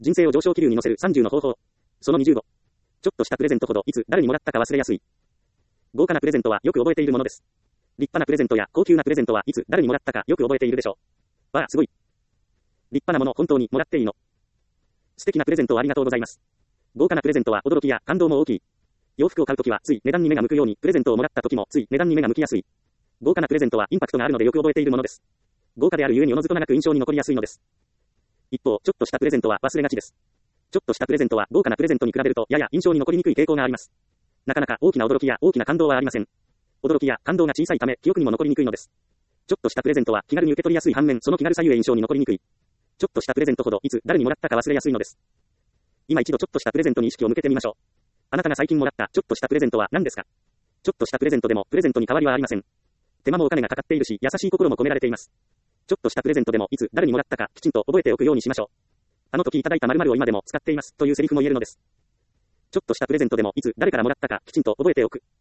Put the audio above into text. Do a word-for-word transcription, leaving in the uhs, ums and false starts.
人生を上昇気流に乗せるさんじゅうの方法。そのにじゅうご。ちょっとしたプレゼントほどいつ誰にもらったか忘れやすい。豪華なプレゼントはよく覚えているものです。立派なプレゼントや高級なプレゼントはいつ誰にもらったかよく覚えているでしょう。わあ、すごい。立派なもの本当にもらっていいの？素敵なプレゼントをありがとうございます。豪華なプレゼントは驚きや感動も大きい。洋服を買うときはつい値段に目が向くように、プレゼントをもらったときもつい値段に目が向きやすい。豪華なプレゼントはインパクトがあるのでよく覚えているものです。豪華であるゆえにおのずと長く印象に残りやすいのです。一方、ちょっとしたプレゼントは忘れがちです。ちょっとしたプレゼントは豪華なプレゼントに比べるとやや印象に残りにくい傾向があります。なかなか大きな驚きや大きな感動はありません。驚きや感動が小さいため記憶にも残りにくいのです。ちょっとしたプレゼントは気軽に受け取りやすい反面、その気軽さゆえ印象に残りにくい。ちょっとしたプレゼントほどいつ誰にもらったか忘れやすいのです。今一度ちょっとしたプレゼントに意識を向けてみましょう。あなたが最近もらったちょっとしたプレゼントは何ですか？ちょっとしたプレゼントでもプレゼントに変わりはありません。手間もお金がかかっているし、優しい心も込められています。ちょっとしたプレゼントでもいつ誰にもらったかきちんと覚えておくようにしましょう。あの時いただいた〇〇を今でも使っていますというセリフも言えるのです。ちょっとしたプレゼントでもいつ誰からもらったかきちんと覚えておく。